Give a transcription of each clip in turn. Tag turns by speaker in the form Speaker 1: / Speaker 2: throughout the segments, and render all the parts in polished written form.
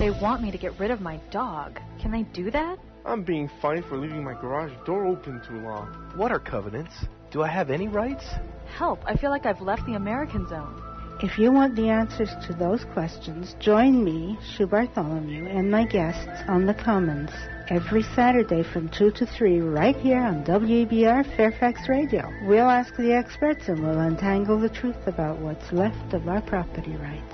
Speaker 1: They want me to get rid of my dog. Can they do that?
Speaker 2: I'm being fined for leaving my garage door open too long.
Speaker 3: What are covenants? Do I have any rights?
Speaker 1: Help, I feel like I've left the American zone.
Speaker 4: If you want the answers to those questions, join me, Sue Bartholomew, and my guests on The Commons every Saturday from 2 to 3 right here on WEBR Fairfax Radio. We'll ask the experts and we'll untangle the truth about what's left of our property rights.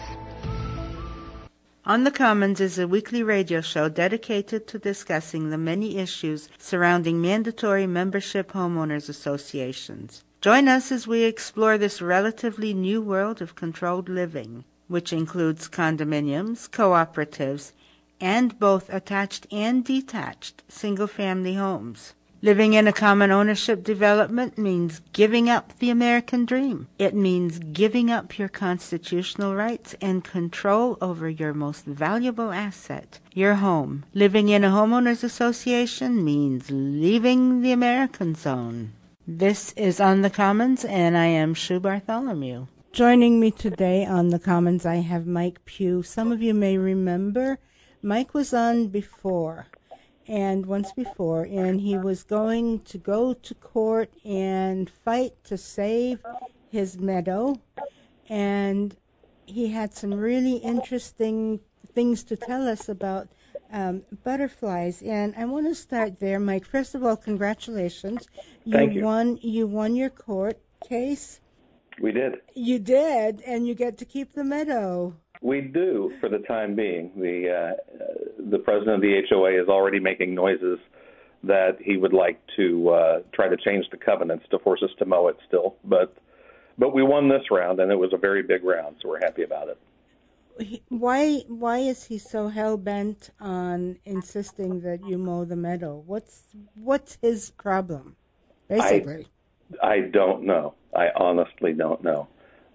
Speaker 4: On the Commons is a weekly radio show dedicated to discussing the many issues surrounding mandatory membership homeowners associations. Join us as we explore this relatively new world of controlled living, which includes condominiums, cooperatives, and both attached and detached single-family homes. Living in a common ownership development means giving up the American dream. It means giving up your constitutional rights and control over your most valuable asset, your home. Living in a homeowners association means leaving the American zone. This is On the Commons, and I am Sue Bartholomew. Joining me today on the Commons, I have Mike Pugh. Some of you may remember Mike was on before, and once before, and he was going to go to court and fight to save his meadow, and he had some really interesting things to tell us about butterflies. And I want to start there, Mike. First of all, congratulations.
Speaker 5: Thank you.
Speaker 4: You won your court case.
Speaker 5: We did.
Speaker 4: You did, and you get to keep the meadow.
Speaker 5: We do for the time being. The president of the HOA is already making noises that he would like to try to change the covenants to force us to mow it still. But we won this round, and it was a very big round, so we're happy about it.
Speaker 4: Why is he so hell-bent on insisting that you mow the meadow? What's his problem, basically?
Speaker 5: I don't know. I honestly don't know.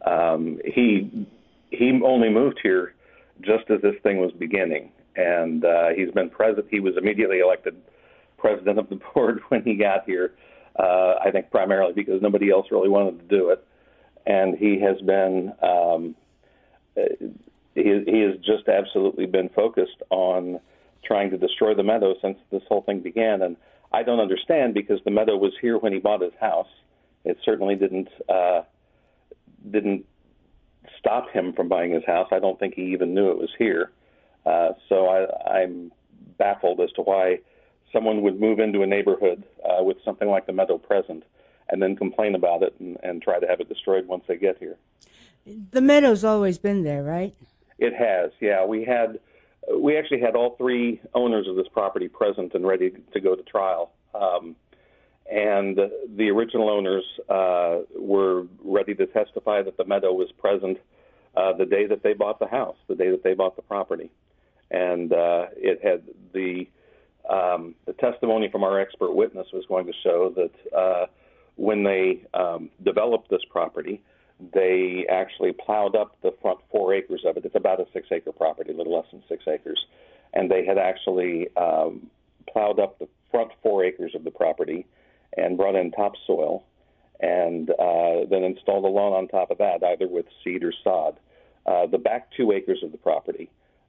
Speaker 5: He only moved here just as this thing was beginning, and he's been president. He was immediately elected president of the board when he got here, I think primarily because nobody else really wanted to do it. And he has been he has just absolutely been focused on trying to destroy the meadow since this whole thing began. And I don't understand, because the meadow was here when he bought his house. It certainly didn't stop him from buying his house. I don't think he even knew it was here. So I'm baffled as to why someone would move into a neighborhood with something like the meadow present and then complain about it and try to have it destroyed once they get here.
Speaker 4: The meadow's always been there, right?
Speaker 5: It has, yeah. We actually had all three owners of this property present and ready to go to trial. And the original owners were ready to testify that the meadow was present the day that they bought the house, the day that they bought the property. And it had the testimony from our expert witness was going to show that when they developed this property, they actually plowed up the front 4 acres of it. It's about a 6-acre property, a little less than 6 acres. And they had actually plowed up the front 4 acres of the property and brought in topsoil, and then installed a lawn on top of that, either with seed or sod. The back 2 acres of the property,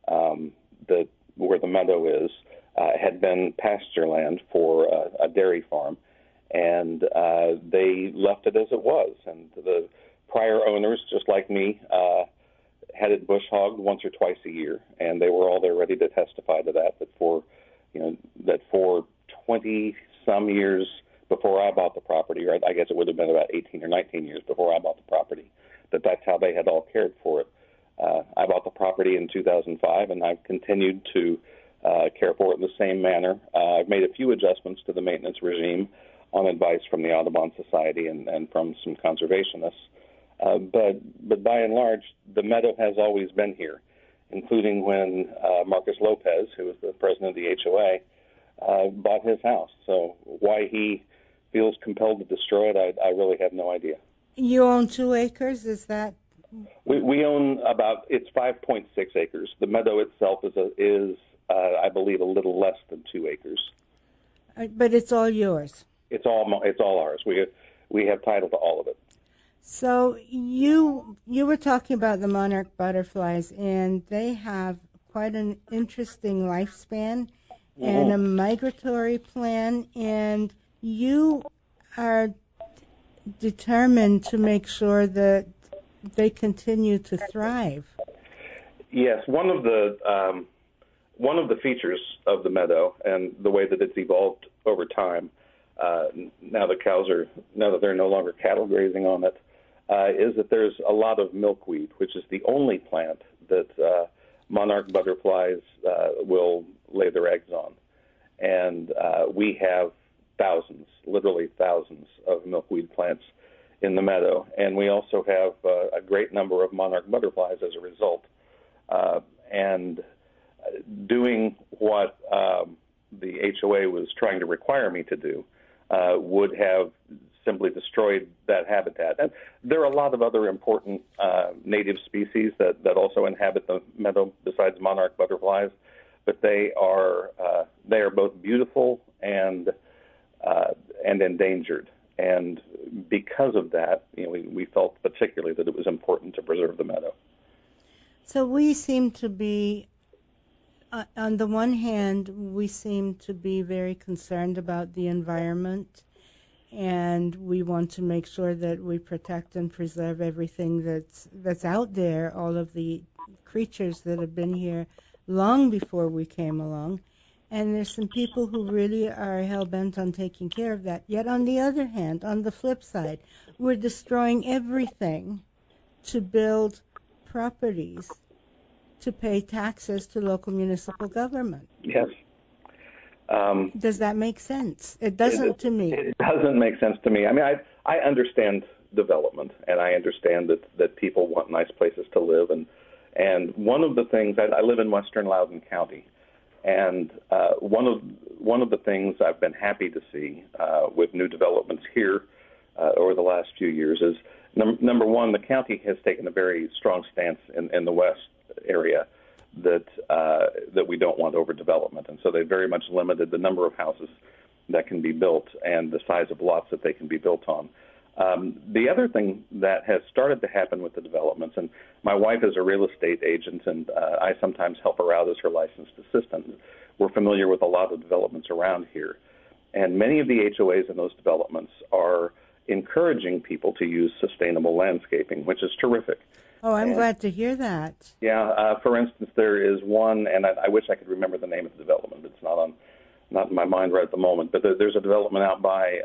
Speaker 5: where the meadow is, had been pasture land for a dairy farm, and they left it as it was. And the prior owners, just like me, had it bush hogged once or twice a year, and they were all there ready to testify to that. That for 20 some years before I bought the property, or I guess it would have been about 18 or 19 years before I bought the property, that's how they had all cared for it. I bought the property in 2005, and I've continued to care for it in the same manner. I've made a few adjustments to the maintenance regime on advice from the Audubon Society and from some conservationists. But by and large, the meadow has always been here, including when Marcus Lopez, who was the president of the HOA, bought his house. So why he feels compelled to destroy it, I really have no idea.
Speaker 4: You own 2 acres, is that?
Speaker 5: We own it's 5.6 acres. The meadow itself is I believe, a little less than 2 acres.
Speaker 4: But it's all yours.
Speaker 5: It's all ours. We have title to all of it.
Speaker 4: So you were talking about the monarch butterflies, and they have quite an interesting lifespan and a migratory plan, and you are determined to make sure that they continue to thrive.
Speaker 5: Yes, one of the features of the meadow and the way that it's evolved over time, now that there are no longer cattle grazing on it, is that there's a lot of milkweed, which is the only plant that monarch butterflies will lay their eggs on. And we have thousands, literally thousands of milkweed plants in the meadow. And we also have a great number of monarch butterflies as a result. And doing what the HOA was trying to require me to do would have simply destroyed that habitat. And there are a lot of other important native species that also inhabit the meadow besides monarch butterflies, but they are both beautiful and endangered. And because of that, we felt particularly that it was important to preserve the meadow.
Speaker 4: So we seem to be, on the one hand, we seem to be very concerned about the environment, and we want to make sure that we protect and preserve everything that's out there, all of the creatures that have been here long before we came along. And there's some people who really are hell-bent on taking care of that. Yet on the other hand, on the flip side, we're destroying everything to build properties to pay taxes to local municipal government.
Speaker 5: Yes.
Speaker 4: Does that make sense? It doesn't to me.
Speaker 5: It doesn't make sense to me. I mean, I understand development, and I understand that people want nice places to live. And one of the things, I live in western Loudoun County, and one of the things I've been happy to see with new developments here over the last few years is, number one, the county has taken a very strong stance in the west area that we don't want overdevelopment, and so they very much limited the number of houses that can be built and the size of lots that they can be built on. The other thing that has started to happen with the developments, and my wife is a real estate agent, and I sometimes help her out as her licensed assistant. We're familiar with a lot of developments around here, and many of the HOAs in those developments are encouraging people to use sustainable landscaping, which is terrific.
Speaker 4: Oh, I'm glad to hear that.
Speaker 5: Yeah, for instance, there is one, and I wish I could remember the name of the development. It's not in my mind right at the moment, but there's a development out by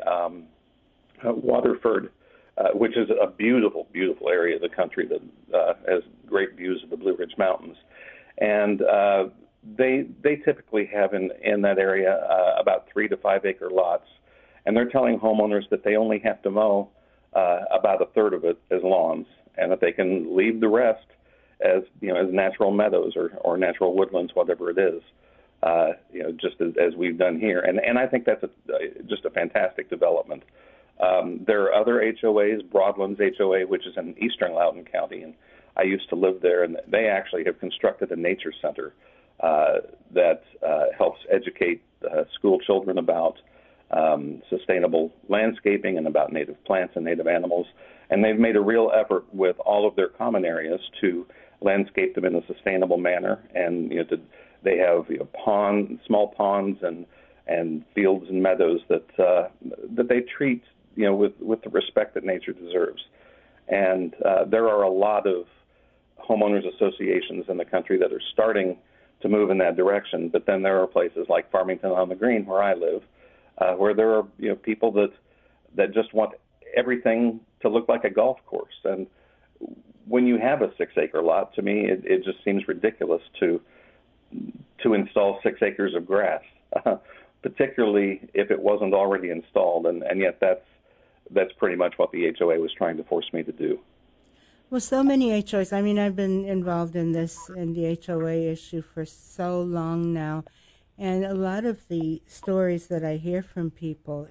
Speaker 5: Waterford, which is a beautiful, beautiful area of the country that has great views of the Blue Ridge Mountains. And they typically have in that area about 3 to 5 acre lots, and they're telling homeowners that they only have to mow about a third of it as lawns, and that they can leave the rest as natural meadows or natural woodlands, whatever it is. Just as we've done here, and I think that's just a fantastic development. There are other HOAs, Broadlands HOA, which is in eastern Loudoun County, and I used to live there, and they actually have constructed a nature center that helps educate school children about sustainable landscaping and about native plants and native animals. And they've made a real effort with all of their common areas to landscape them in a sustainable manner. And they have small ponds and fields and meadows that they treat with the respect that nature deserves. And there are a lot of homeowners associations in the country that are starting to move in that direction. But then there are places like Farmington on the Green, where I live, where there are people that just want everything to look like a golf course. And when you have a 6 acre lot, to me, it just seems ridiculous to install 6 acres of grass, particularly if it wasn't already installed. And yet that's pretty much what the HOA was trying to force me to do.
Speaker 4: Well, so many HOAs. I mean, I've been involved in the HOA issue for so long now, and a lot of the stories that I hear from people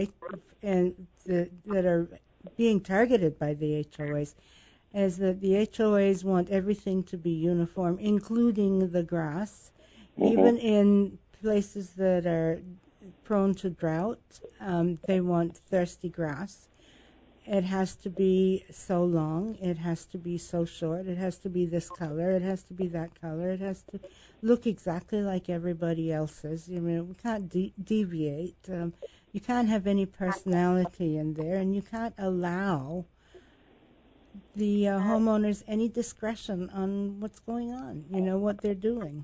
Speaker 4: that are being targeted by the HOAs is that the HOAs want everything to be uniform, including the grass, even in places that are prone to drought. They want thirsty grass. it has to be so long, it has to be so short, it has to be this color, it has to be that color, it has to look exactly like everybody else's. I mean, we can't deviate. You can't have any personality in there, and you can't allow the homeowners any discretion on what's going on, what they're doing.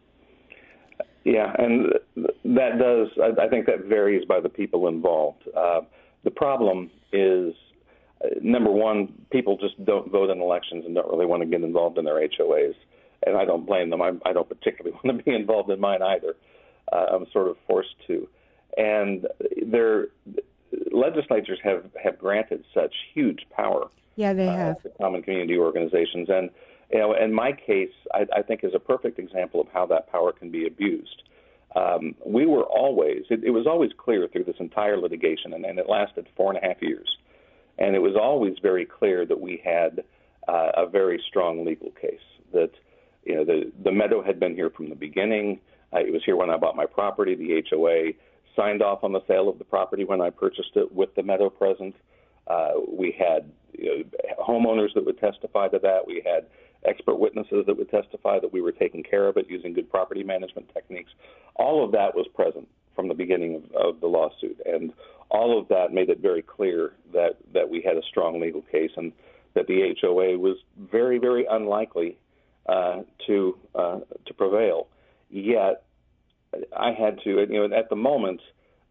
Speaker 5: Yeah, and that does, I think that varies by the people involved. The problem is, number one, people just don't vote in elections and don't really want to get involved in their HOAs. And I don't blame them. I don't particularly want to be involved in mine either. I'm sort of forced to. And their legislatures have granted such huge power.
Speaker 4: Yeah, they have.
Speaker 5: To common community organizations. And, in my case, I think is a perfect example of how that power can be abused. We were always, it was always clear through this entire litigation, and it lasted 4.5 years. And it was always very clear that we had a very strong legal case, that the Meadow had been here from the beginning. It was here when I bought my property. The HOA signed off on the sale of the property when I purchased it with the Meadow present. We had homeowners that would testify to that. We had expert witnesses that would testify that we were taking care of it using good property management techniques. All of that was present from the beginning of the lawsuit, and all of that made it very clear that we had a strong legal case and that the HOA was very, very unlikely to prevail. Yet, I had to, at the moment,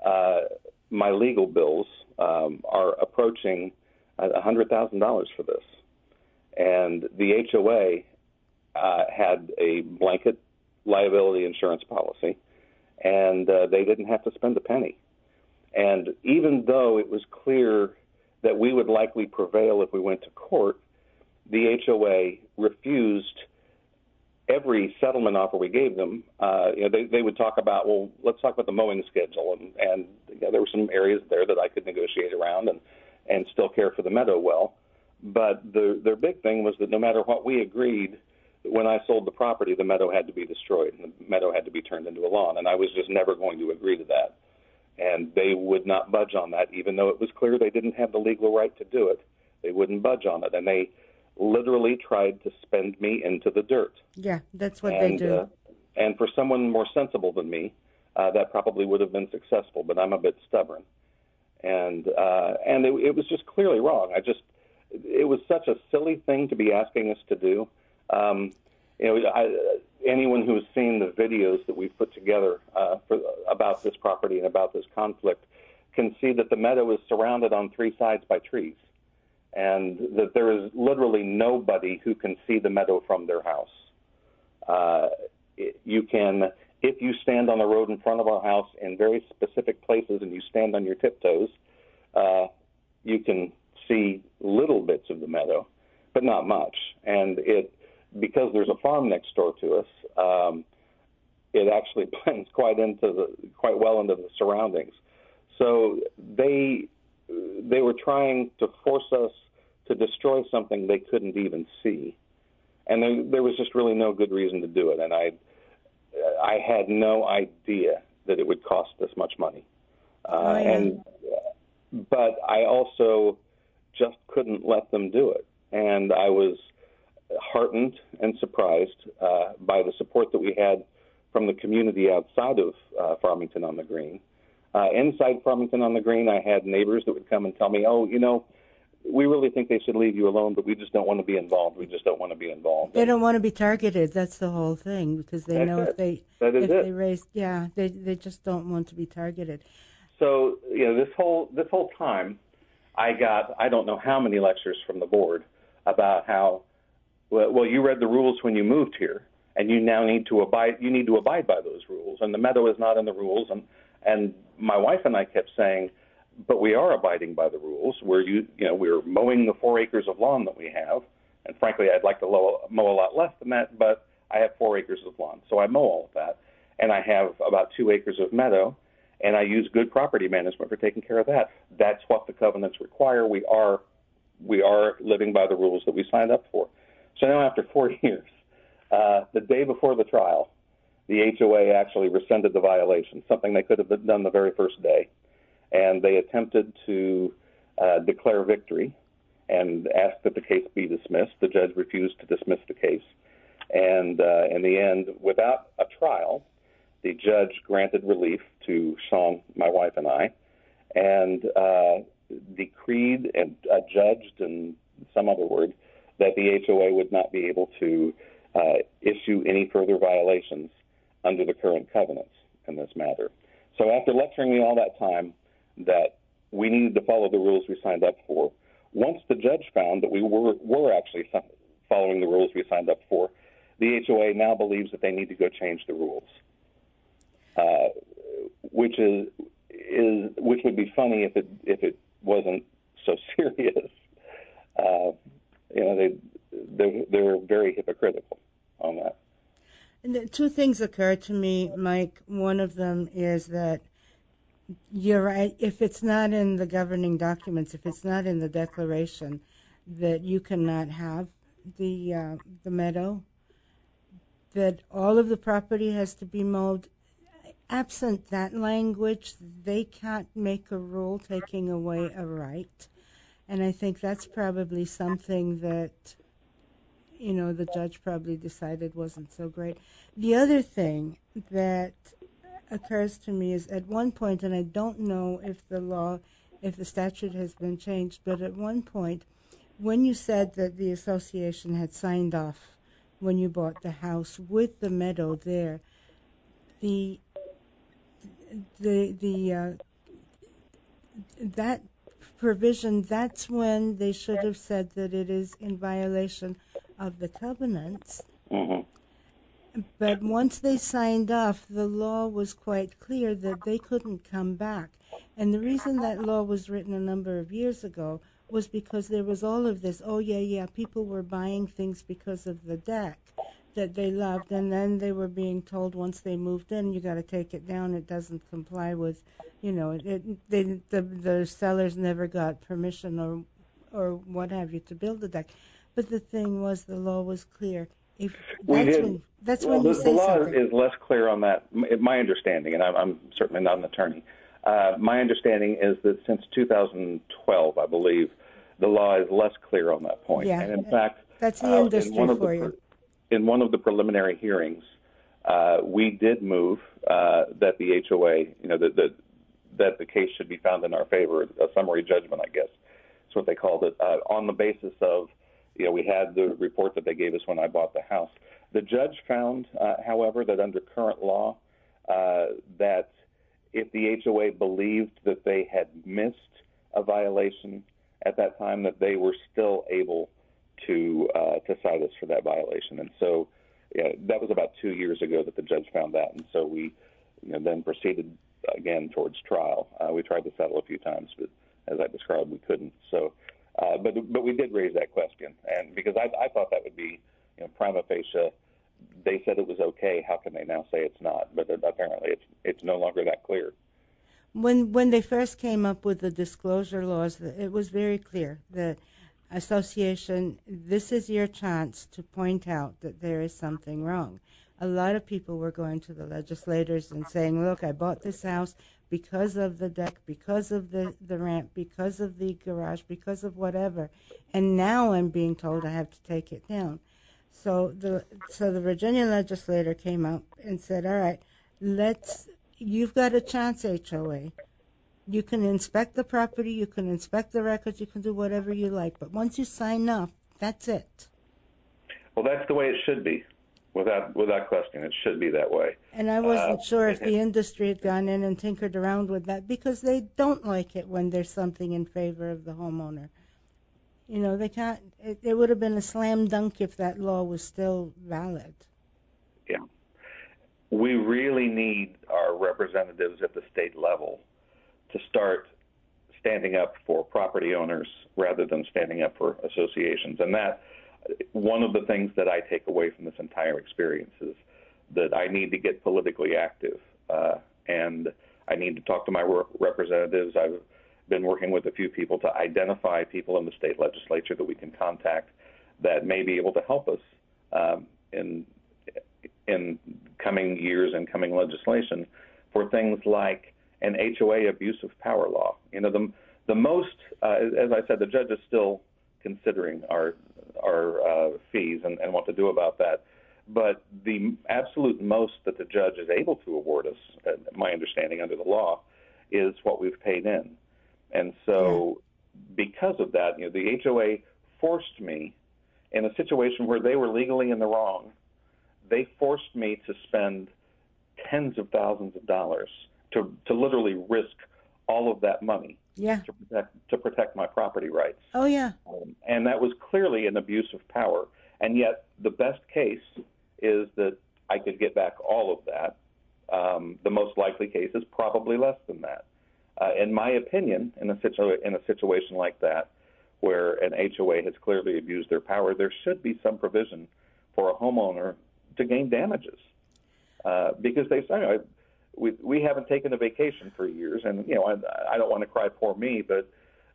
Speaker 5: my legal bills are approaching $100,000 for this. And the HOA had a blanket liability insurance policy, and they didn't have to spend a penny. And even though it was clear that we would likely prevail if we went to court, the HOA refused every settlement offer we gave them. They would talk about, well, let's talk about the mowing schedule. And there were some areas there that I could negotiate around and still care for the Meadow well. But their big thing was that no matter what we agreed, when I sold the property, the Meadow had to be destroyed and the Meadow had to be turned into a lawn. And I was just never going to agree to that. And they would not budge on that, even though it was clear they didn't have the legal right to do it. They wouldn't budge on it. And they literally tried to spend me into the dirt.
Speaker 4: Yeah, that's what they do.
Speaker 5: And for someone more sensible than me, that probably would have been successful, but I'm a bit stubborn. And it was just clearly wrong. It was such a silly thing to be asking us to do. Anyone who has seen the videos that we've put together about this property and about this conflict can see that the Meadow is surrounded on 3 sides by trees, and that there is literally nobody who can see the Meadow from their house. You can, if you stand on the road in front of our house in very specific places and you stand on your tiptoes, you can see little bits of the Meadow, but not much. And because there's a farm next door to us, it actually blends quite well into the surroundings. So they were trying to force us to destroy something they couldn't even see, and there was just really no good reason to do it. And I had no idea that it would cost this much money, but I also just couldn't let them do it, and I was heartened and surprised by the support that we had from the community outside of Farmington on the Green. Inside Farmington on the Green, I had neighbors that would come and tell me, we really think they should leave you alone, but we just don't want to be involved. We just don't want to be involved.
Speaker 4: They don't want to be targeted. That's the whole thing, because they know if they raise, they just don't want to be targeted.
Speaker 5: So, this whole time, I got, I don't know how many lectures from the board about how, well, you read the rules when you moved here, and you now need to abide by those rules, and the Meadow is not in the rules. And my wife and I kept saying, but we are abiding by the rules. We're mowing the 4 acres of lawn that we have, and frankly, I'd like to mow a lot less than that, but I have 4 acres of lawn, so I mow all of that, and I have about 2 acres of meadow, and I use good property management for taking care of that. That's what the covenants require. We are living by the rules that we signed up for. So now, after 4 years, the day before the trial, the HOA actually rescinded the violation, something they could have done the very first day. And they attempted to declare victory and ask that the case be dismissed. The judge refused to dismiss the case. And in the end, without a trial, the judge granted relief to Sean, my wife, and I, and decreed and judged, in some other word, that the HOA would not be able to issue any further violations under the current covenants in this matter. So after lecturing me all that time that we needed to follow the rules we signed up for, once the judge found that we were actually following the rules we signed up for, the HOA now believes that they need to go change the rules, which would be funny if it wasn't so serious. They're very hypocritical on that.
Speaker 4: And two things occur to me, Mike. One of them is that you're right. If it's not in the governing documents, if it's not in the declaration, that you cannot have the meadow, that all of the property has to be mowed. Absent that language, they can't make a rule taking away a right. And I think that's probably something that, the judge probably decided wasn't so great. The other thing that occurs to me is at one point, and I don't know if the statute has been changed, but at one point, when you said that the association had signed off when you bought the house with the meadow there, that provision, that's when they should have said that it is in violation of the covenants.
Speaker 5: Mm-hmm.
Speaker 4: But once they signed off, the law was quite clear that they couldn't come back. And the reason that law was written a number of years ago was because there was all of this, people were buying things because of the deck that they loved, and then they were being told once they moved in, you got to take it down, it doesn't comply with, the sellers never got permission or what have you to build the deck. But the thing was, the law was clear. When you say
Speaker 5: the law
Speaker 4: something.
Speaker 5: is less clear on that. My understanding, and I'm certainly not an attorney, my understanding is that since 2012, I believe, the law is less clear on that point.
Speaker 4: Yeah,
Speaker 5: and in fact,
Speaker 4: that's the industry for you.
Speaker 5: In one of the preliminary hearings, we did move that the HOA, that the case should be found in our favor, a summary judgment, I guess, is what they called it, on the basis of, we had the report that they gave us when I bought the house. The judge found, however, that under current law, that if the HOA believed that they had missed a violation at that time, that they were still able to cite us for that violation. And so that was about 2 years ago that the judge found that. And so we then proceeded again towards trial. We tried to settle a few times, but as I described, we couldn't. So, but we did raise that question, and because I thought that would be prima facie. They said it was okay. How can they now say it's not? But apparently it's no longer that clear.
Speaker 4: When they first came up with the disclosure laws, it was very clear that association, this is your chance to point out that there is something wrong. A lot of people were going to the legislators and saying, look, I bought this house because of the deck, because of the ramp, because of the garage, because of whatever, and now I'm being told I have to take it down. So the Virginia legislator came up and said, all right, you've got a chance, HOA. You can inspect the property, you can inspect the records, you can do whatever you like, but once you sign off, that's it.
Speaker 5: Well, that's the way it should be. Without question, it should be that way. And
Speaker 4: I wasn't sure if the industry had gone in and tinkered around with that, because they don't like it when there's something in favor of the homeowner. They can't. It would have been a slam dunk if that law was still valid.
Speaker 5: Yeah. We really need our representatives at the state level to start standing up for property owners rather than standing up for associations. And that, one of the things that I take away from this entire experience is that I need to get politically active, and I need to talk to my representatives. I've been working with a few people to identify people in the state legislature that we can contact that may be able to help us in coming years and coming legislation for things like an HOA abuse of power law. The The most, as I said, the judge is still considering our fees and what to do about that. But the absolute most that the judge is able to award us, my understanding under the law, is what we've paid in. And so because of that, the HOA forced me in a situation where they were legally in the wrong. They forced me to spend tens of thousands of dollars to literally risk all of that money to protect my property rights.
Speaker 6: Oh, yeah.
Speaker 5: And that was clearly an abuse of power. And yet the best case is that I could get back all of that. The most likely case is probably less than that. In my opinion, in a situation like that, where an HOA has clearly abused their power, there should be some provision for a homeowner to gain damages. Because they say, we haven't taken a vacation for years, and I don't want to cry poor me, but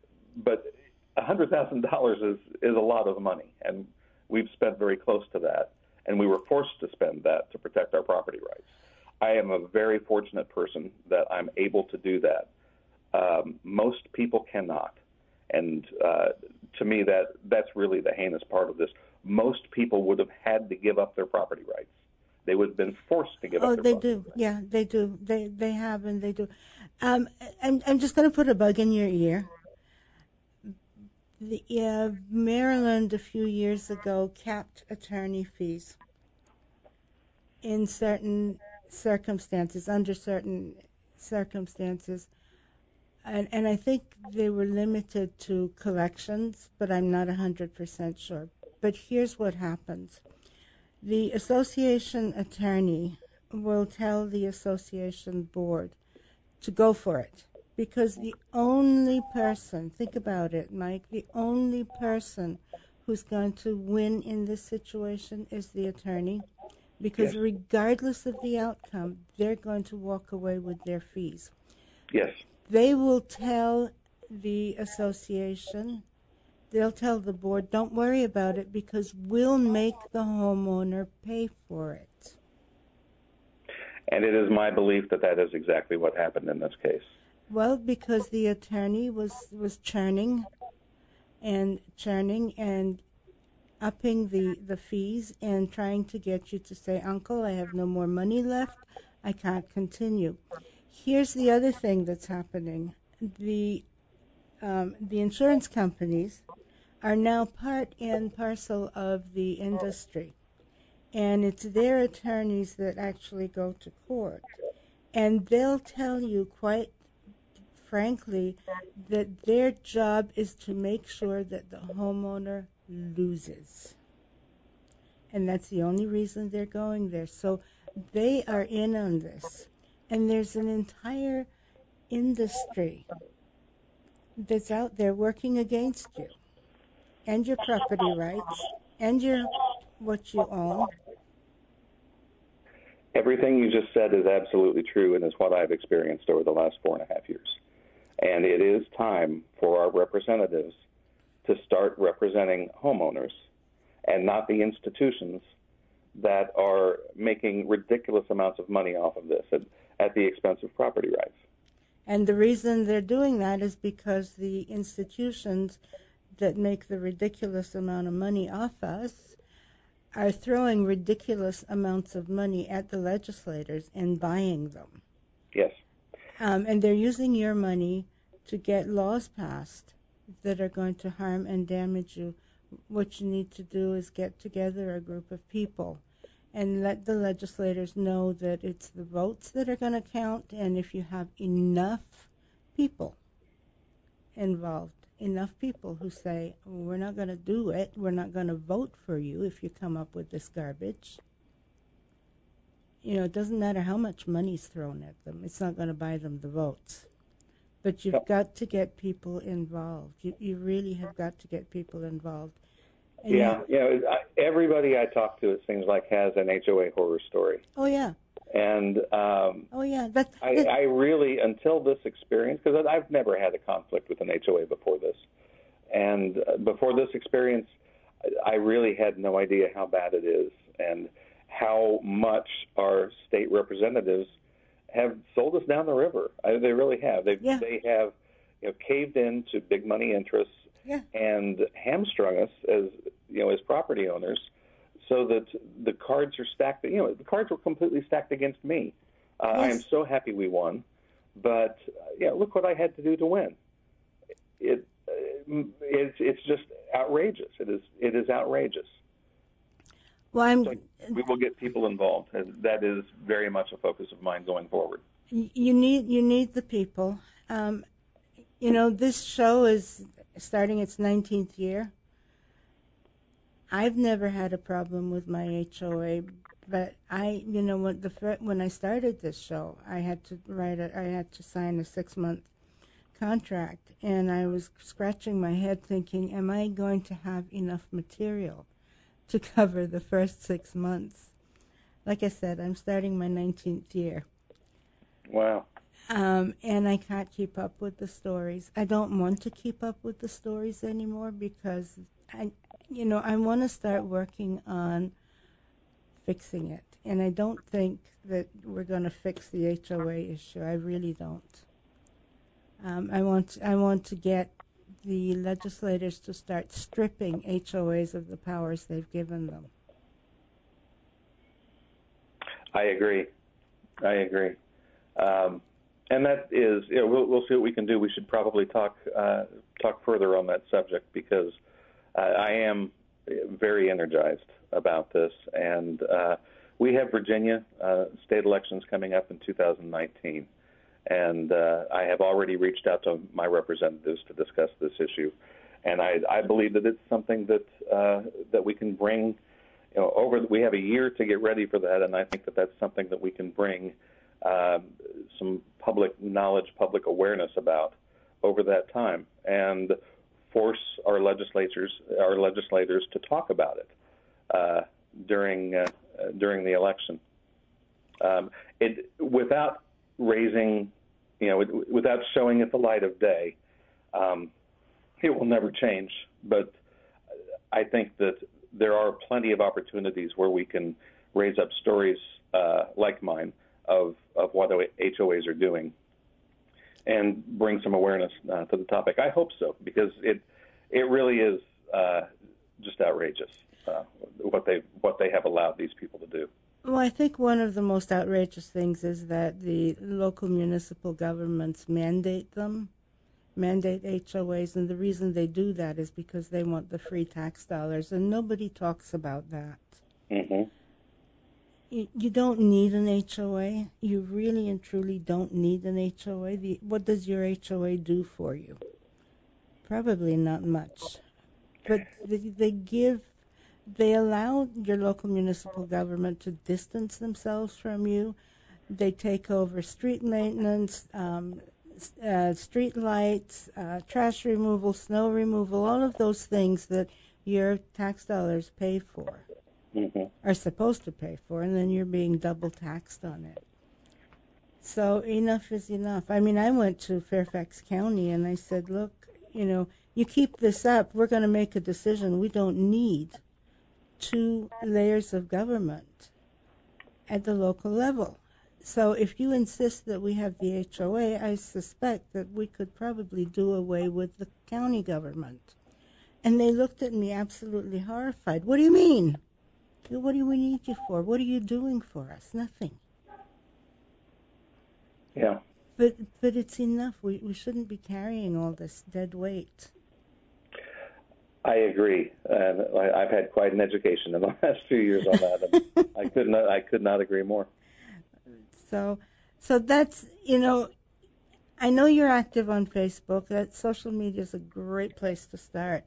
Speaker 5: $100,000 is a lot of money, and we've spent very close to that, and we were forced to spend that to protect our property rights. I am a very fortunate person that I'm able to do that. Most people cannot, and to me that's really the heinous part of this. Most people would have had to give up their property rights. They would have been forced to give up their property rights.
Speaker 6: Yeah, they do. They have, and they do. I'm just going to put a bug in your ear. Maryland a few years ago capped attorney fees in certain circumstances, under certain circumstances. And I think they were limited to collections, but I'm not 100% sure. But here's what happens. The association attorney will tell the association board to go for it, because the only person, think about it, Mike, the only person who's going to win in this situation is the attorney, because regardless of the outcome, they're going to walk away with their fees.
Speaker 5: Yes.
Speaker 6: They will tell the association, they'll tell the board, don't worry about it because we'll make the homeowner pay for it.
Speaker 5: And it is my belief that is exactly what happened in this case.
Speaker 6: Well, because the attorney was churning and upping the fees and trying to get you to say, Uncle, I have no more money left, I can't continue. Here's the other thing that's happening. The insurance companies are now part and parcel of the industry, and it's their attorneys that actually go to court, and they'll tell you quite frankly that their job is to make sure that the homeowner loses, and that's the only reason they're going there. So they are in on this. And there's an entire industry that's out there working against you and your property rights and what you own.
Speaker 5: Everything you just said is absolutely true and is what I've experienced over the last 4.5 years. And it is time for our representatives to start representing homeowners and not the institutions that are making ridiculous amounts of money off of this at the expense of property rights.
Speaker 6: And the reason they're doing that is because the institutions that make the ridiculous amount of money off us are throwing ridiculous amounts of money at the legislators and buying them.
Speaker 5: Yes.
Speaker 6: And they're using your money to get laws passed that are going to harm and damage you. What you need to do is get together a group of people and let the legislators know that it's the votes that are going to count, and if you have enough people involved, enough people who say, we're not going to do it, we're not going to vote for you if you come up with this garbage. It doesn't matter how much money's thrown at them. It's not going to buy them the votes. But you've got to get people involved. You really have got to get people involved. And
Speaker 5: everybody I talk to, it seems like, has an HOA horror story.
Speaker 6: Oh, yeah.
Speaker 5: And
Speaker 6: I
Speaker 5: really, until this experience, because I've never had a conflict with an HOA before this, and before this experience, I really had no idea how bad it is and how much our state representatives have sold us down the river. They really have. They have caved in to big money interests and hamstrung us as property owners, so that the cards are stacked. The cards were completely stacked against me. I am so happy we won, but look what I had to do to win. It's just outrageous. It is outrageous.
Speaker 6: Well,
Speaker 5: we will get people involved. That is very much a focus of mine going forward.
Speaker 6: You need the people. This show is starting its 19th year. I've never had a problem with my HOA, but when I started this show, I had to sign a 6-month contract, and I was scratching my head thinking, am I going to have enough material to cover the first 6 months? Like I said, I'm starting my 19th year.
Speaker 5: Wow.
Speaker 6: And I can't keep up with the stories. I don't want to keep up with the stories anymore because I want to start working on fixing it. And I don't think that we're going to fix the HOA issue. I really don't. I want to get the legislators to start stripping HOAs of the powers they've given them.
Speaker 5: I agree. And that is, we'll see what we can do. We should probably talk further on that subject, because I am very energized about this. And we have Virginia state elections coming up in 2019. And I have already reached out to my representatives to discuss this issue. And I believe that it's something that we can bring we have a year to get ready for that, and I think that that's something that we can bring some public knowledge, public awareness about over that time, and force our legislators to talk about it during the election. Without raising, without showing it the light of day, it will never change. But I think that there are plenty of opportunities where we can raise up stories like mine of what HOAs are doing and bring some awareness to the topic. I hope so, because it really is just outrageous what they have allowed these people to do.
Speaker 6: Well, I think one of the most outrageous things is that the local municipal governments mandate HOAs, and the reason they do that is because they want the free tax dollars, and nobody talks about that.
Speaker 5: Mm-hmm.
Speaker 6: You don't need an HOA. You really and truly don't need an HOA. What does your HOA do for you? Probably not much. But they allow your local municipal government to distance themselves from you. They take over street maintenance, street lights, trash removal, snow removal, all of those things that your tax dollars pay for, are supposed to pay for, and then you're being double taxed on it. So enough is enough. I mean, I went to Fairfax County and I said, look, you keep this up, we're going to make a decision. We don't need 2 layers of government at the local level. So if you insist that we have the HOA, I suspect that we could probably do away with the county government. And they looked at me absolutely horrified. What do you mean? What do we need you for? What are you doing for us? Nothing.
Speaker 5: Yeah.
Speaker 6: But it's enough. We shouldn't be carrying all this dead weight.
Speaker 5: I agree. I've had quite an education in the last few years on that. And I could not agree more. So that's, I know you're active on Facebook. That social media is a great place to start.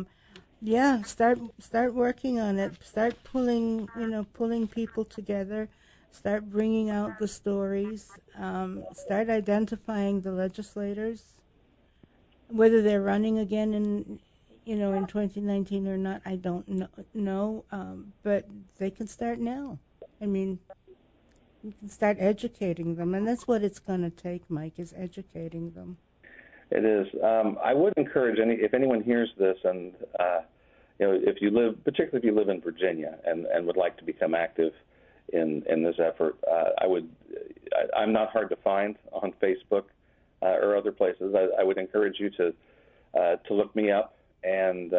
Speaker 5: Start working on it. Start pulling people together. Start bringing out the stories. Start identifying the legislators, whether they're running again in 2019 or not. I don't know, but they can start now. I mean, you can start educating them, and that's what it's going to take, Mike, is educating them. It is. I would encourage if anyone hears this, and particularly if you live in Virginia and would like to become active in this effort, I'm not hard to find on Facebook. or other places, I would encourage you to look me up and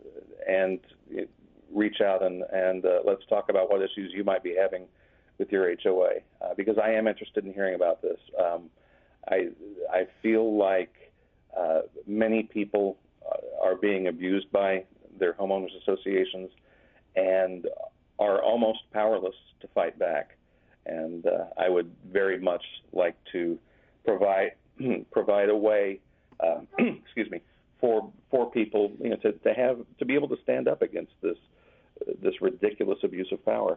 Speaker 5: reach out and let's talk about what issues you might be having with your HOA, because I am interested in hearing about this. I feel like many people are being abused by their homeowners associations and are almost powerless to fight back. And I would very much like to provide a way, excuse me, for people, to be able to stand up against this ridiculous abuse of power.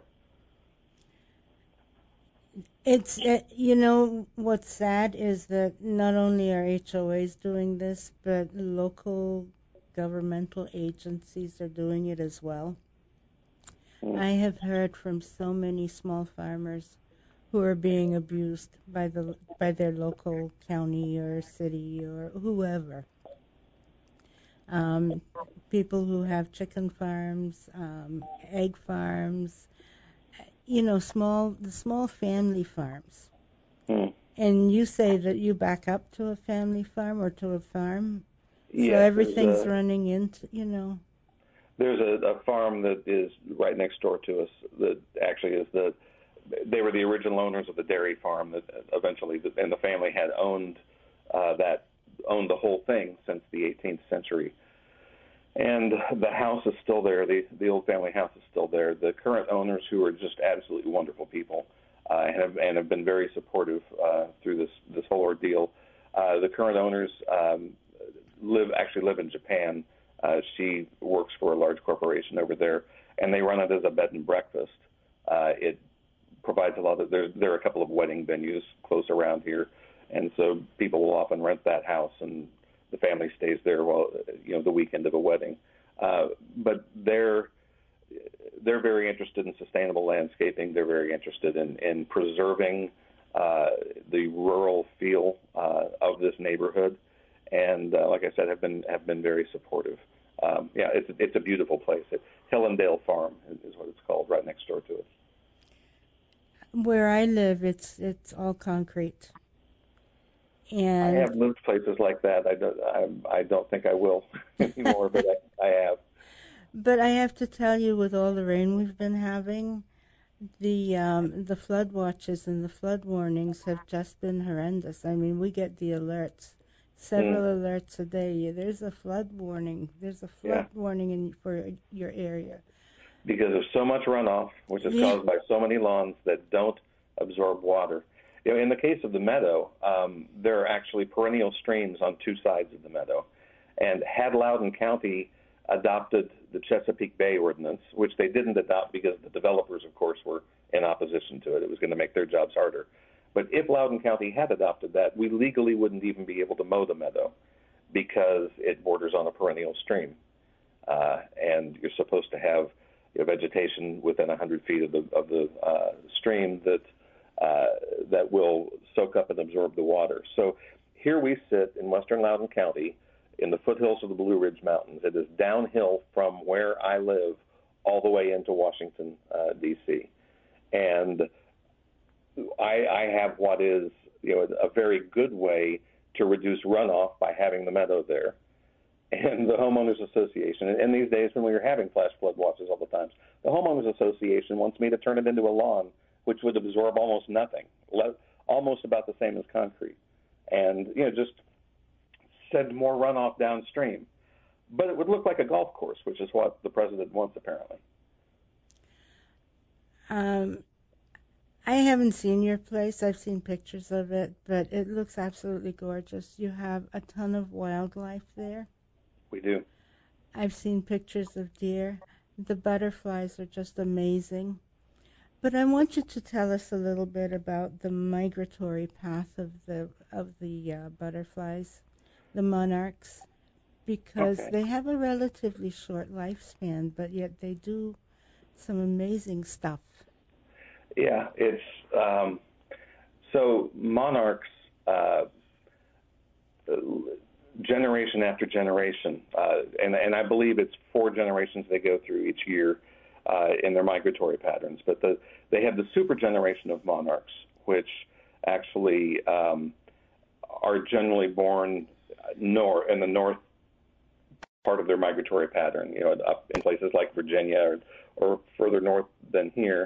Speaker 6: It's what's sad is that not only are HOAs doing this, but local governmental agencies are doing it as well. I have heard from so many small farmers who are being abused by their local county or city or whoever. People who have chicken farms, egg farms, small family farms. And you say that you back up to a family farm or to a farm, so everything's running into,
Speaker 5: There's a farm that is right next door to us that actually is they were the original owners of the dairy farm that eventually, and the family had owned the whole thing since the 18th century. And the house is still there. The old family house is still there. The current owners, who are just absolutely wonderful people, and have been very supportive through this whole ordeal. The current owners live in Japan. She works for a large corporation over there, and they run it as a bed and breakfast. It provides a lot of. There are a couple of wedding venues close around here, and so people will often rent that house, and the family stays there while the weekend of a wedding. But they're very interested in sustainable landscaping. They're very interested in preserving the rural feel of this neighborhood, and like I said, have been very supportive. It's a beautiful place. Hillendale Farm is what it's called, right next door to us.
Speaker 6: Where I live, it's all concrete. And
Speaker 5: I have lived places like that. I don't think I will anymore, but I have.
Speaker 6: But I have to tell you, with all the rain we've been having, the flood watches and the flood warnings have just been horrendous. I mean, we get the alerts, several alerts a day. There's a flood warning. There's a flood warning for your area. Because
Speaker 5: of so much runoff, which is caused by so many lawns that don't absorb water. In the case of the meadow, there are actually perennial streams on two sides of the meadow. And had Loudoun County adopted the Chesapeake Bay Ordinance, which they didn't adopt because the developers, of course, were in opposition to it. It was going to make their jobs harder. But if Loudoun County had adopted that, we legally wouldn't even be able to mow the meadow because it borders on a perennial stream. And you're supposed to have vegetation within 100 feet of the stream that will soak up and absorb the water. So here we sit in western Loudoun County in the foothills of the Blue Ridge Mountains. It is downhill from where I live all the way into Washington, D.C. And I have what is a very good way to reduce runoff by having the meadow there. And the Homeowners Association, and these days when we were having flash flood watches all the time, the Homeowners Association wants me to turn it into a lawn, which would absorb almost nothing, almost about the same as concrete, and just send more runoff downstream. But it would look like a golf course, which is what the president wants, apparently.
Speaker 6: I haven't seen your place. I've seen pictures of it, but it looks absolutely gorgeous. You have a ton of wildlife there.
Speaker 5: We do.
Speaker 6: I've seen pictures of deer. The butterflies are just amazing. But I want you to tell us a little bit about the migratory path of the butterflies, the monarchs, because they have a relatively short lifespan, but yet they do some amazing stuff.
Speaker 5: Yeah, it's so monarchs, generation after generation, and I believe it's 4 generations they go through each year in their migratory patterns. But they have the super generation of monarchs, which actually are generally born in the north part of their migratory pattern, up in places like Virginia or further north than here.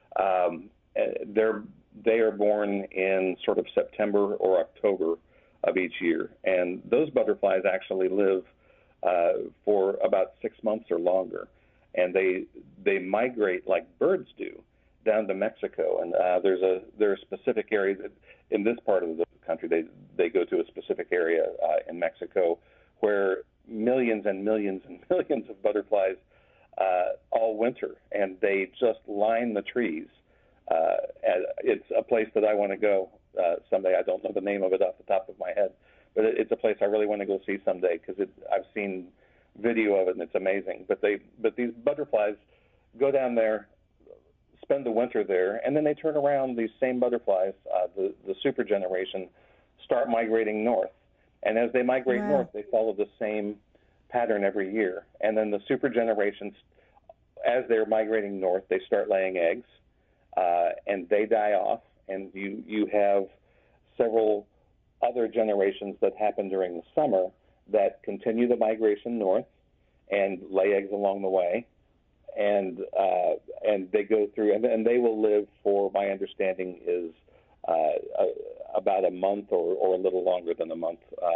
Speaker 5: They are born in sort of September or October of each year. And those butterflies actually live for about 6 months or longer. And they migrate like birds do down to Mexico. And there are specific areas in this part of the country. They go to a specific area in Mexico where millions and millions and millions of butterflies all winter, and they just line the trees. It's a place that I want to go someday. I don't know the name of it off the top of my head, but it's a place I really want to go see someday because I've seen video of it and it's amazing. But these butterflies go down there, spend the winter there, and then they turn around. These same butterflies, the super generation, start migrating north. And as they migrate north, they follow the same pattern every year. And then the super generations, as they're migrating north, they start laying eggs, and they die off. And you have several other generations that happen during the summer that continue the migration north and lay eggs along the way. And they go through, and they will live for, my understanding is, about a month or a little longer than a month,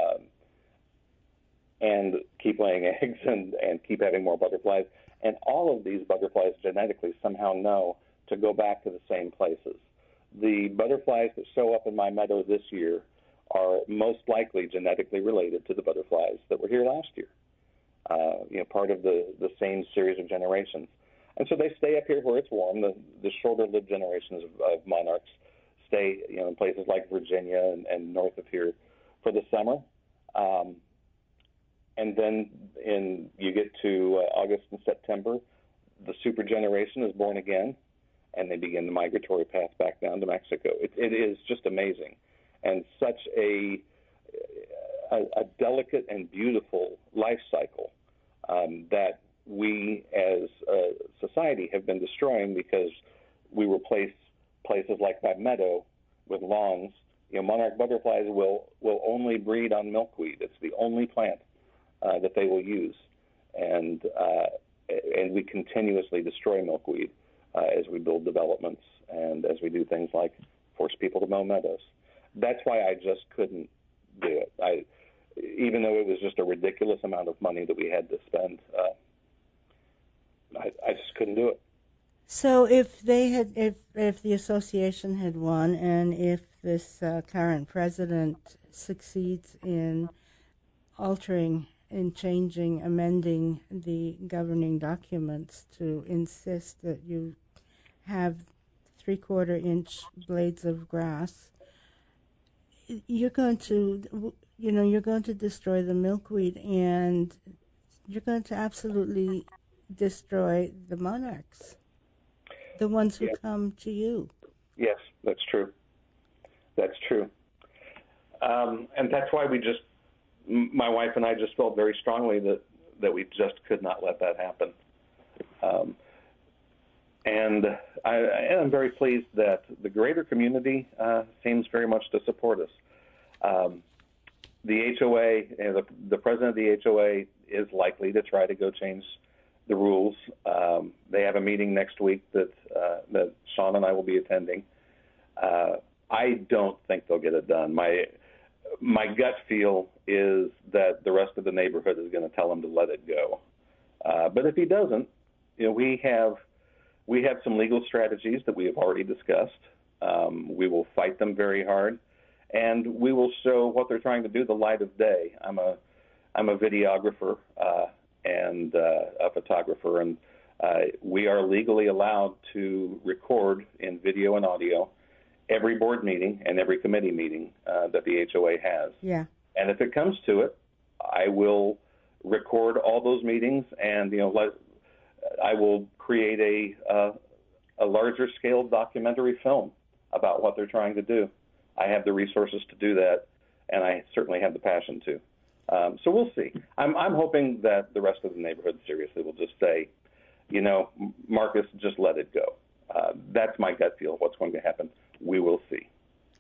Speaker 5: and keep laying eggs and keep having more butterflies. And all of these butterflies genetically somehow know to go back to the same places. The butterflies that show up in my meadow this year are most likely genetically related to the butterflies that were here last year, part of the same series of generations. And so they stay up here where it's warm. The shorter-lived generations of monarchs stay, in places like Virginia and north of here for the summer. And then you get to August and September, the super generation is born again, and they begin the migratory path back down to Mexico. It is just amazing, and such a delicate and beautiful life cycle that we as a society have been destroying because we replace places like my meadow with lawns. Monarch butterflies will only breed on milkweed. It's the only plant that they will use, and we continuously destroy milkweed as we build developments and as we do things like force people to mow meadows. That's why I just couldn't do it. Even though it was just a ridiculous amount of money that we had to spend, I just couldn't do it.
Speaker 6: So if the association had won, and if this current president succeeds in changing, amending the governing documents to insist that you have 3/4-inch blades of grass, you're going to destroy the milkweed, and you're going to absolutely destroy the monarchs, the ones who come to you.
Speaker 5: Yes, that's true. That's true. And that's why my wife and I just felt very strongly that we just could not let that happen. And I'm very pleased that the greater community seems very much to support us. The HOA, the president of the HOA is likely to try to go change the rules. They have a meeting next week that Sean and I will be attending. I don't think they'll get it done. My gut feel is that the rest of the neighborhood is going to tell him to let it go. But if he doesn't, we have some legal strategies that we have already discussed. We will fight them very hard, and we will show what they're trying to do the light of day. I'm a videographer and a photographer, and we are legally allowed to record in video and audio every board meeting and every committee meeting that the HOA has.
Speaker 6: Yeah.
Speaker 5: And if it comes to it, I will record all those meetings, and I will create a larger scale documentary film about what they're trying to do. I have the resources to do that, and I certainly have the passion to. So we'll see. I'm hoping that the rest of the neighborhood seriously will just say, Marcus, just let it go. That's my gut feel of what's going to happen. We will see.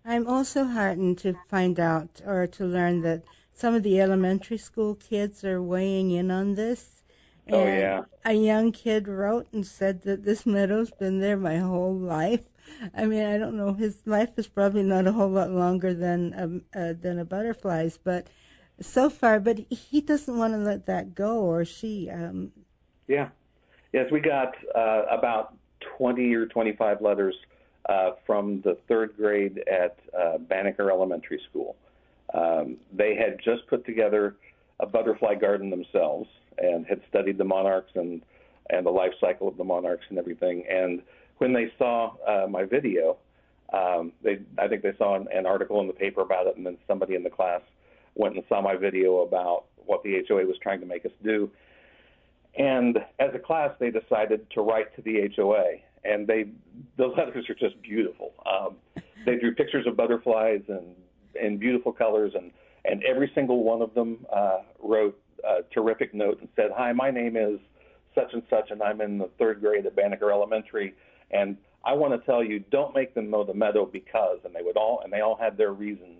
Speaker 6: I'm also heartened to find out or to learn that some of the elementary school kids are weighing in on this. And
Speaker 5: Oh, yeah.
Speaker 6: a young kid wrote and said that this meadow's been there my whole life. I mean, I don't know. His life is probably not a whole lot longer than a butterfly's, but so far. But he doesn't want to let that go, or she.
Speaker 5: Yeah. Yes, we got about 20 or 25 letters from the third grade at Banneker Elementary School. They had just put together a butterfly garden themselves and had studied the monarchs and the life cycle of the monarchs and everything. And when they saw my video, I think they saw an article in the paper about it, and then somebody in the class went and saw my video about what the HOA was trying to make us do. And as a class, they decided to write to the HOA, and the letters are just beautiful. They drew pictures of butterflies and beautiful colors, and every single one of them wrote a terrific note and said, "Hi, my name is such and such, and I'm in the third grade at Banneker Elementary, and I want to tell you, don't make them mow the meadow because," and they all had their reason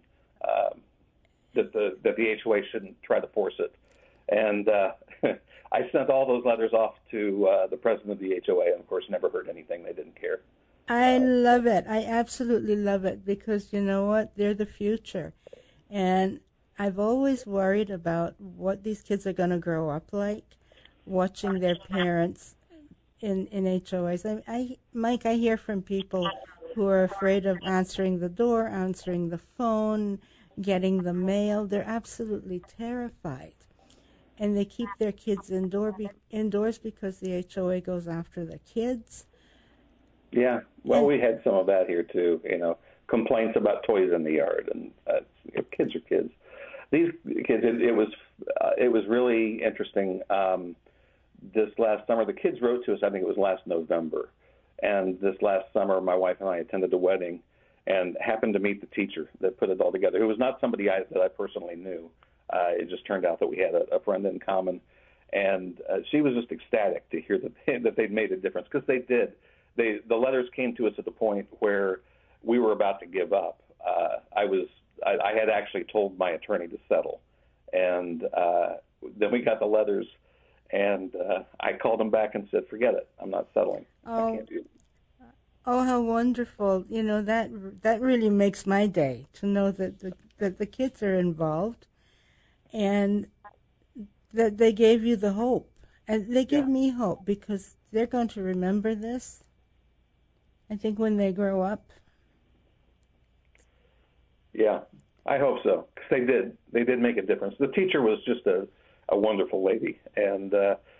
Speaker 5: that the HOA shouldn't try to force it. And I sent all those letters off to the president of the HOA, and of course never heard anything. They didn't care.
Speaker 6: I love it. I absolutely love it because you know what? They're the future. And I've always worried about what these kids are going to grow up like, watching their parents in HOAs. Mike, I hear from people who are afraid of answering the door, answering the phone, getting the mail. They're absolutely terrified. And they keep their kids indoors because the HOA goes after the kids.
Speaker 5: Yeah, well, we had some of that here too. Complaints about toys in the yard, and kids are kids. These kids, it was really interesting. This last summer, the kids wrote to us. I think it was last November, and this last summer, my wife and I attended a wedding, and happened to meet the teacher that put it all together. Who was not somebody that I personally knew. It just turned out that we had a friend in common, and she was just ecstatic to hear that they'd made a difference, because they did. The letters came to us at the point where we were about to give up. I had actually told my attorney to settle, and then we got the letters, and I called him back and said, "Forget it, I'm not settling. I can't do it."
Speaker 6: Oh, how wonderful! That really makes my day to know that the kids are involved, and that they gave you the hope, and they give me hope because they're going to remember this. I think when they grow up. Yeah,
Speaker 5: I hope so, because they did make a difference. The teacher was just a wonderful lady, and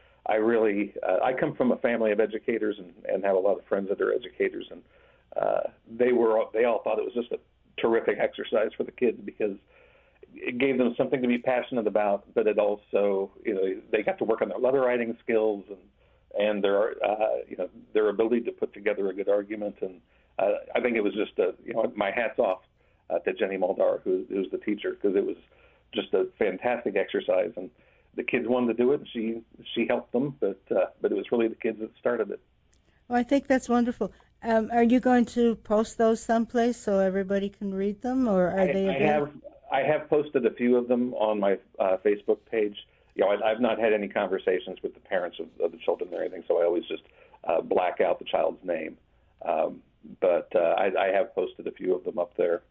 Speaker 5: I come from a family of educators and have a lot of friends that are educators, and they all thought it was just a terrific exercise for the kids because it gave them something to be passionate about, but it also, they got to work on their letter writing skills and their ability to put together a good argument. And I think it was just my hat's off to Jenny Muldar, who's the teacher, because it was just a fantastic exercise, and the kids wanted to do it, and she helped them, but it was really the kids that started it.
Speaker 6: Well, I think that's wonderful. Are you going to post those someplace so everybody can read them, or are they available?
Speaker 5: I have posted a few of them on my Facebook page. I've not had any conversations with the parents of the children or anything, so I always just black out the child's name. But I have posted a few of them up there.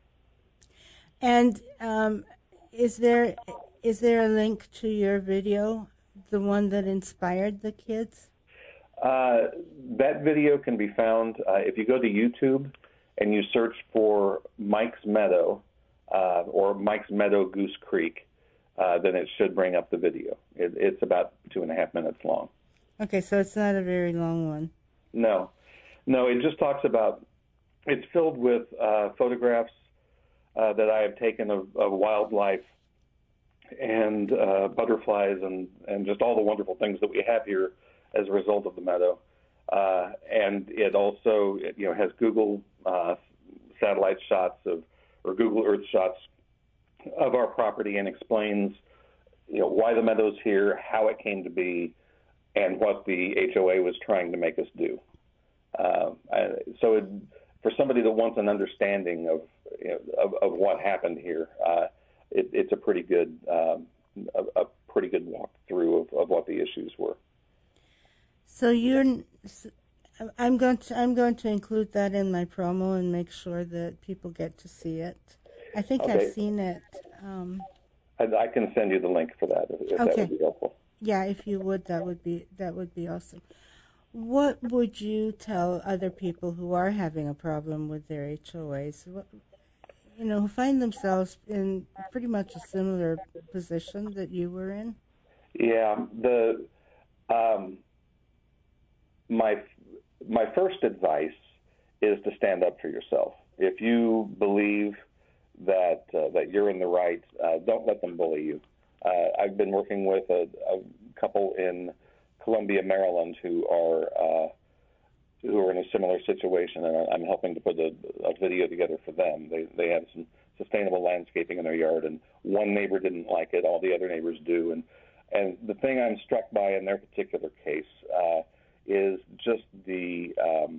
Speaker 6: And is there a link to your video, the one that inspired the kids?
Speaker 5: That video can be found if you go to YouTube and you search for Mike's Meadow or Mike's Meadow Goose Creek, then it should bring up the video. It's about 2.5 minutes long. Okay,
Speaker 6: so it's not a very long one.
Speaker 5: No, it just talks about, it's filled with photographs that I have taken of wildlife and butterflies and just all the wonderful things that we have here as a result of the meadow. And it also has Google satellite shots or Google Earth shots of our property, and explains why the meadow's here, how it came to be, and what the HOA was trying to make us do. For somebody that wants an understanding of of what happened here. It's a pretty good walkthrough of what the issues were.
Speaker 6: So I'm going to include that in my promo and make sure that people get to see it. I think
Speaker 5: Okay.
Speaker 6: I've seen it.
Speaker 5: I can send you the link for that if that would be helpful.
Speaker 6: Yeah, if you would, that would be awesome. What would you tell other people who are having a problem with their HOAs? Who find themselves in pretty much a similar position that you were in?
Speaker 5: Yeah, my first advice is to stand up for yourself. If you believe that you're in the right, don't let them bully you. I've been working with a couple in Columbia, Maryland, who are in a similar situation, and I'm helping to put a video together for them. They have some sustainable landscaping in their yard, and one neighbor didn't like it, all the other neighbors do, and the thing I'm struck by in their particular case is just the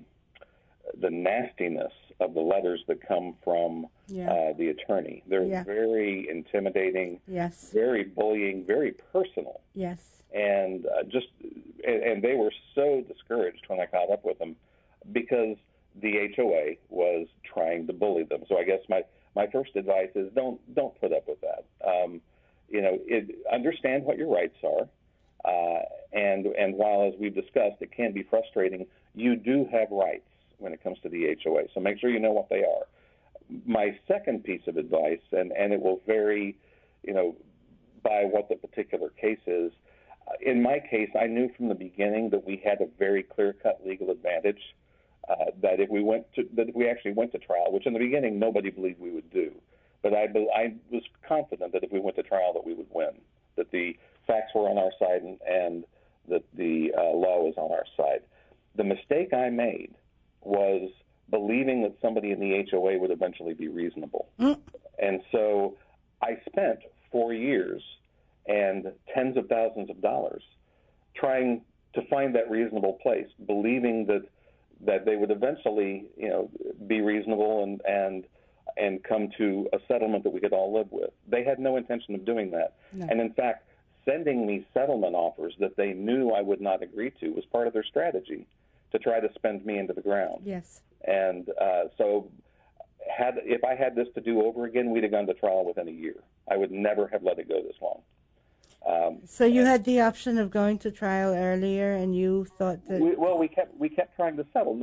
Speaker 5: nastiness of the letters that come from the attorney. They're very intimidating, very bullying, very personal.
Speaker 6: Yes.
Speaker 5: And and they were so discouraged when I caught up with them because the HOA was trying to bully them. So I guess my first advice is don't put up with that. Understand what your rights are. And while, as we've discussed, it can be frustrating, you do have rights when it comes to the HOA. So make sure you know what they are. My second piece of advice, and it will vary, by what the particular case is. In my case, I knew from the beginning that we had a very clear-cut legal advantage. That if we actually went to trial, which in the beginning nobody believed we would do, but I was confident that if we went to trial that we would win, that the facts were on our side and that the law was on our side. The mistake I made was believing that somebody in the HOA would eventually be reasonable. And so I spent 4 years and tens of thousands of dollars trying to find that reasonable place, believing that they would eventually, be reasonable and come to a settlement that we could all live with. They had no intention of doing that. No. And in fact, sending me settlement offers that they knew I would not agree to was part of their strategy to try to spend me into the ground.
Speaker 6: Yes.
Speaker 5: And so if I had this to do over again, we'd have gone to trial within a year. I would never have let it go this long.
Speaker 6: So you had the option of going to trial earlier, and you thought that...
Speaker 5: We kept trying to settle.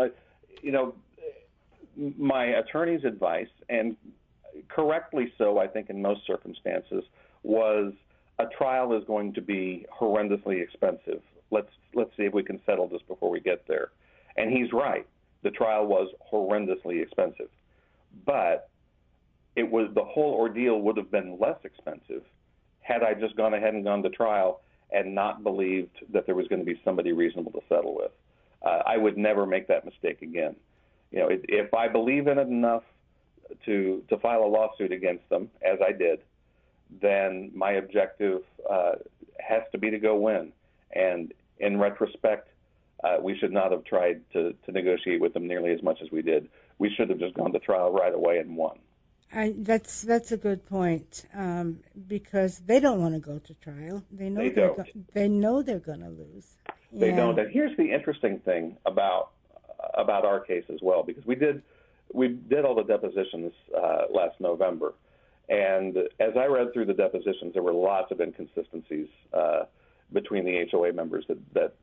Speaker 5: My attorney's advice, and correctly so, I think in most circumstances, was a trial is going to be horrendously expensive. Let's see if we can settle this before we get there. And he's right. The trial was horrendously expensive. But the whole ordeal would have been less expensive had I just gone ahead and gone to trial and not believed that there was going to be somebody reasonable to settle with. I would never make that mistake again. If I believe in it enough to file a lawsuit against them, as I did, then my objective has to be to go win. And in retrospect, we should not have tried to negotiate with them nearly as much as we did. We should have just gone to trial right away and won.
Speaker 6: That's a good point, because they don't want to go to trial. They know they're going to lose.
Speaker 5: They don't. And here's the interesting thing about our case as well, because we did all the depositions last November, and as I read through the depositions, there were lots of inconsistencies between the HOA members that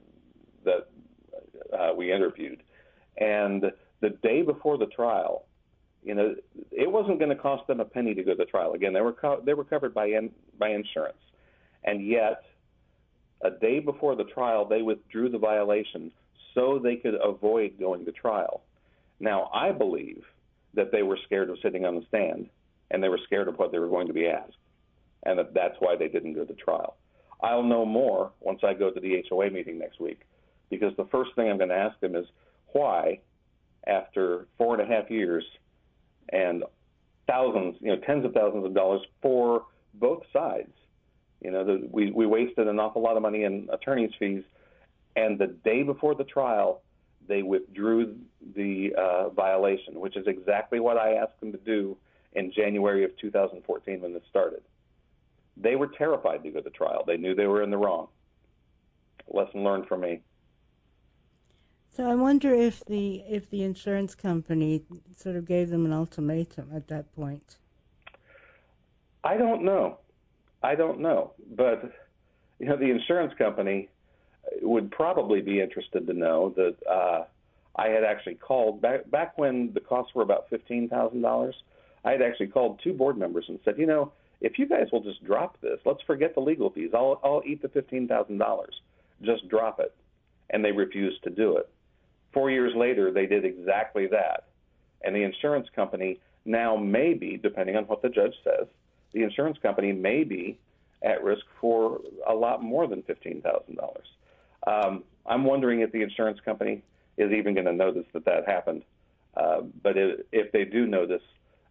Speaker 5: we interviewed, and the day before the trial, it wasn't going to cost them a penny to go to trial. Again, they were covered by insurance, and yet a day before the trial, they withdrew the violation so they could avoid going to trial. Now, I believe that they were scared of sitting on the stand, and they were scared of what they were going to be asked, and that's why they didn't go to trial. I'll know more once I go to the HOA meeting next week, because the first thing I'm going to ask them is why, after 4.5 years and thousands, tens of thousands of dollars for both sides, we wasted an awful lot of money in attorney's fees, and the day before the trial, they withdrew the violation, which is exactly what I asked them to do in January of 2014 when this started. They were terrified to go to trial. They knew they were in the wrong. Lesson learned for me.
Speaker 6: So I wonder if the insurance company sort of gave them an ultimatum at that point.
Speaker 5: I don't know. But the insurance company would probably be interested to know that I had actually called back when the costs were about $15,000. I had actually called two board members and said, if you guys will just drop this, let's forget the legal fees. I'll eat the $15,000. Just drop it. And they refused to do it. 4 years later, they did exactly that. And the insurance company now may be, depending on what the judge says, the insurance company may be at risk for a lot more than $15,000. I'm wondering if the insurance company is even going to notice that happened. But if they do notice,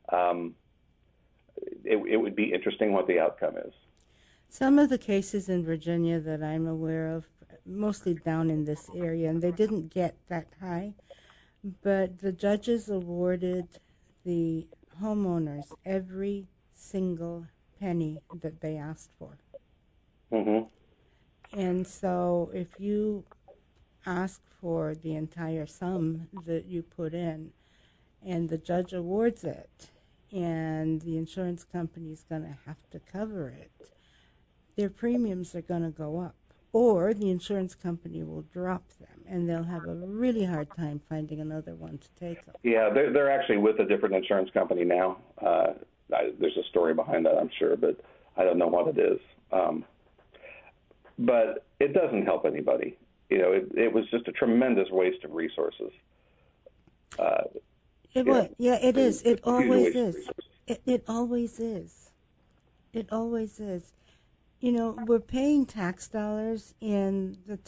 Speaker 5: it would be interesting what the outcome is.
Speaker 6: Some of the cases in Virginia that I'm aware of, mostly down in this area, and they didn't get that high, but the judges awarded the homeowners every single penny that they asked for.
Speaker 5: Mm-hmm.
Speaker 6: And so if you ask for the entire sum that you put in and the judge awards it and the insurance company is going to have to cover it, their premiums are going to go up. Or the insurance company will drop them, and they'll have a really hard time finding another one to take them.
Speaker 5: Yeah, they're actually with a different insurance company now. There's a story behind that, I'm sure, but I don't know what it is. But it doesn't help anybody. It was just a tremendous waste of resources.
Speaker 6: It is. It always is. It always is. It always is. We're paying tax dollars, and the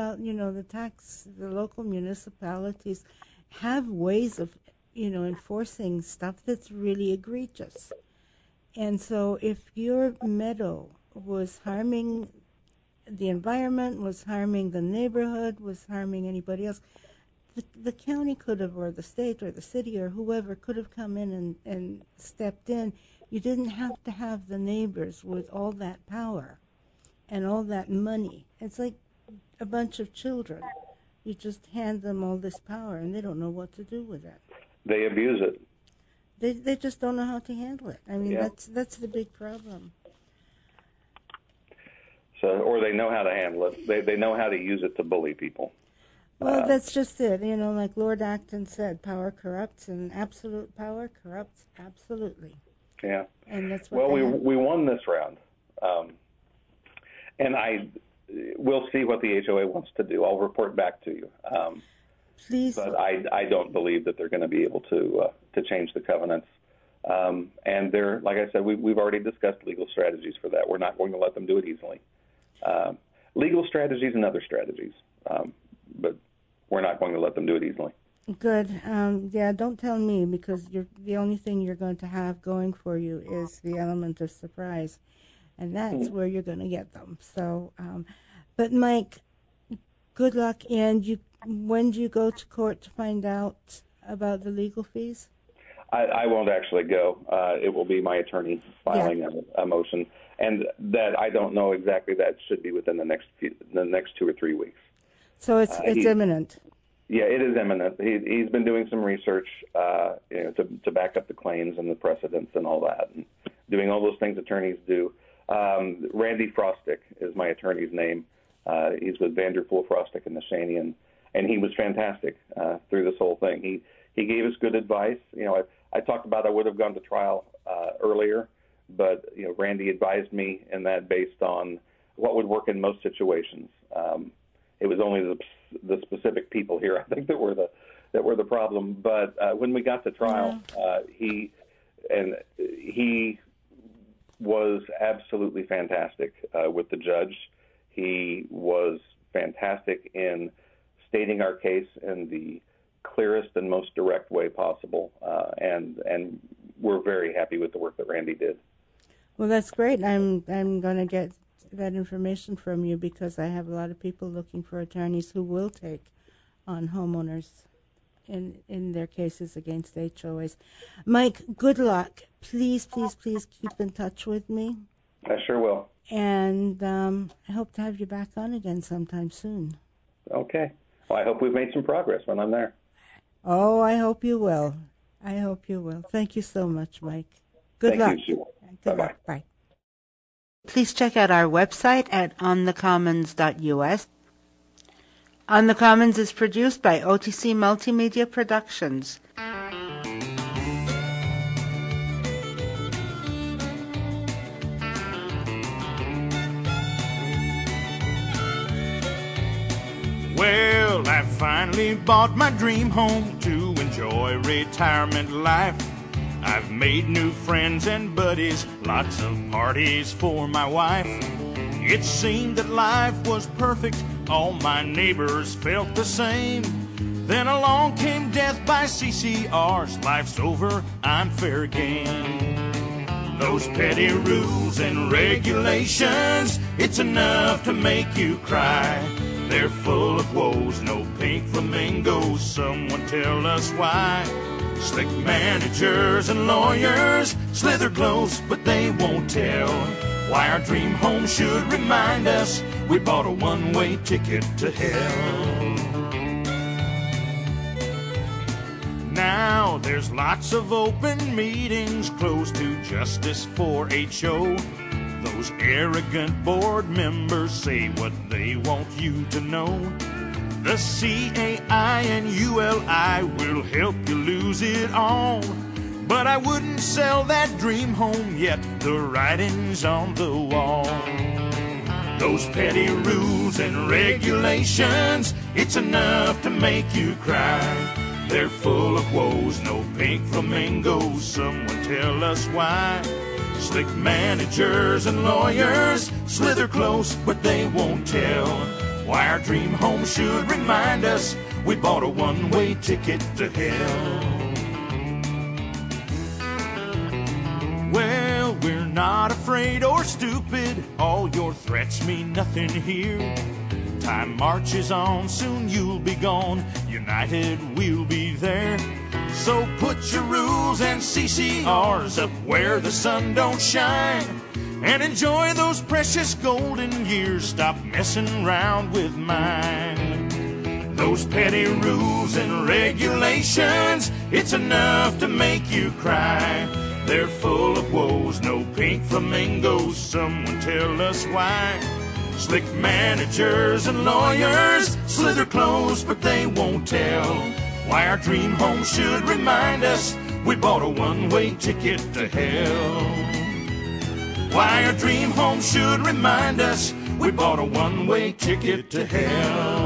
Speaker 6: local municipalities have ways of, enforcing stuff that's really egregious. And so if your meadow was harming the environment, was harming the neighborhood, was harming anybody else, the county could have, or the state or the city or whoever could have come in and stepped in. You didn't have to have the neighbors with all that power and all that money. It's like a bunch of children. You just hand them all this power, and they don't know what to do with it.
Speaker 5: They abuse it.
Speaker 6: They just don't know how to handle it. I mean,
Speaker 5: yeah.
Speaker 6: That's the big problem.
Speaker 5: So, or they know how to handle it. They know how to use it to bully people.
Speaker 6: Well, that's just it. Like Lord Acton said, power corrupts, and absolute power corrupts absolutely.
Speaker 5: Yeah.
Speaker 6: And that's what
Speaker 5: we won this round, and we'll see what the HOA wants to do. I'll report back to you.
Speaker 6: Please.
Speaker 5: But I don't believe that they're going to be able to change the covenants. And they're, like I said, we've already discussed legal strategies for that. We're not going to let them do it easily. Legal strategies and other strategies, but we're not going to let them do it easily.
Speaker 6: Good. Don't tell me, because the only thing you're going to have going for you is the element of surprise, and that's where you're going to get them. So, but Mike, good luck. And when do you go to court to find out about the legal fees?
Speaker 5: I won't actually go. It will be my attorney filing a motion, and that I don't know exactly. That should be within the next 2 or 3 weeks.
Speaker 6: So it's imminent.
Speaker 5: Yeah, it is imminent. He's been doing some research, to back up the claims and the precedents and all that, and doing all those things attorneys do. Randy Frostick is my attorney's name. He's with Vanderpool, Frostick, and Nashanian, and he was fantastic through this whole thing. He gave us good advice. I talked about I would have gone to trial earlier, but Randy advised me in that based on what would work in most situations. It was only the specific people here, I think, that were the problem. But when we got to trial, he was absolutely fantastic with the judge. He was fantastic in stating our case in the clearest and most direct way possible, and we're very happy with the work that Randy did.
Speaker 6: Well, that's great. I'm going to get that information from you, because I have a lot of people looking for attorneys who will take on homeowners in their cases against HOAs. Mike, good luck. Please, please, please keep in touch with me.
Speaker 5: I sure will.
Speaker 6: And I hope to have you back on again sometime soon.
Speaker 5: Okay. Well, I hope we've made some progress when I'm there.
Speaker 6: Oh, I hope you will. I hope you will. Thank you so much, Mike. Good luck.
Speaker 5: Thank you, Sue.
Speaker 6: Good
Speaker 5: Bye-bye.
Speaker 6: luck. Bye. Please check out our website at onthecommons.us. On the Commons is produced by OTC Multimedia Productions.
Speaker 7: Well, I finally bought my dream home to enjoy retirement life. I've made new friends and buddies, lots of parties for my wife. It seemed that life was perfect, all my neighbors felt the same. Then along came death by CCRs, life's over, I'm fair game. Those petty rules and regulations, it's enough to make you cry. They're full of woes, no pink flamingos, someone tell us why. Slick managers and lawyers slither close, but they won't tell why our dream home should remind us we bought a one-way ticket to hell. Now there's lots of open meetings closed to justice for HO. Those arrogant board members say what they want you to know. The CAI and ULI will help you lose it all. But I wouldn't sell that dream home yet, the writing's on the wall. Those petty rules and regulations, it's enough to make you cry. They're full of woes, no pink flamingos, someone tell us why. Slick managers and lawyers slither close, but they won't tell why our dream home should remind us we bought a one-way ticket to hell. Well, we're not afraid or stupid, all your threats mean nothing here. Time marches on, soon you'll be gone, united we'll be there. So put your rules and CCRs up where the sun don't shine, and enjoy those precious golden years, stop messing around with mine. Those petty rules and regulations, it's enough to make you cry. They're full of woes, no pink flamingos, someone tell us why. Slick managers and lawyers slither close, but they won't tell why our dream home should remind us we bought a one-way ticket to hell. Why our dream home should remind us we bought a one-way ticket to hell.